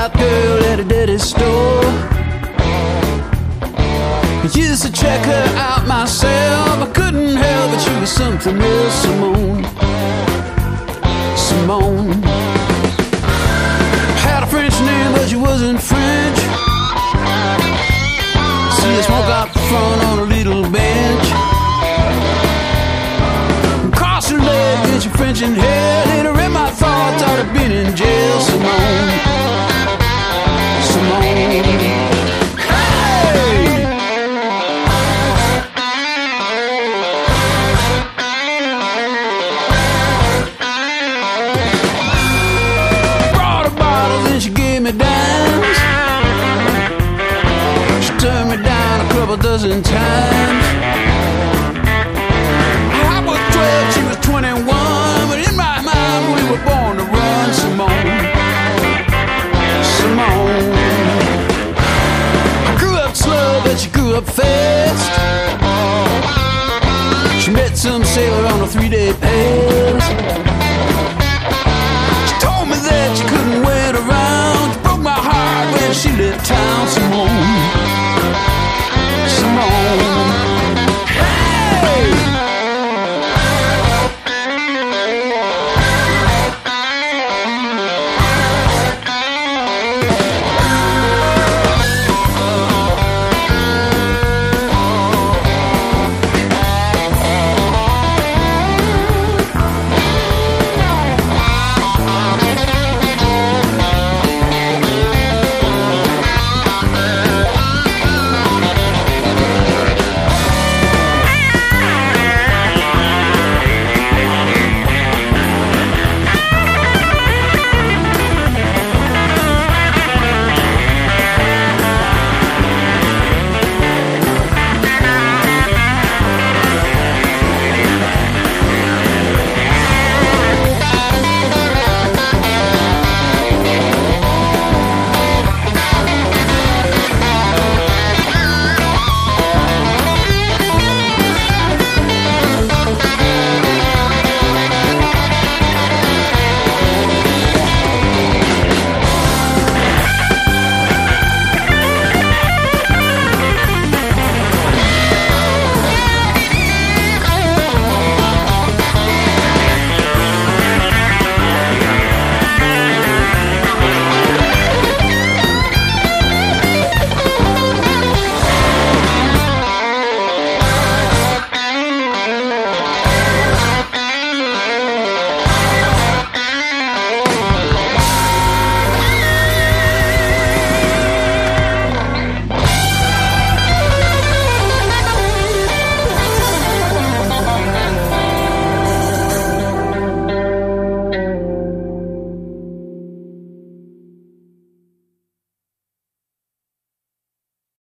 out girl at a dirty store. I used to check her out myself. I couldn't help but she was something else. Simone, Simone. Had a French name but she wasn't French. See her smoke out the front on a little bench. Cross her leg and she French in hell. Hit her in my thoughts, I'd have been in jail. Simone, Simone. She turned me down a couple dozen times.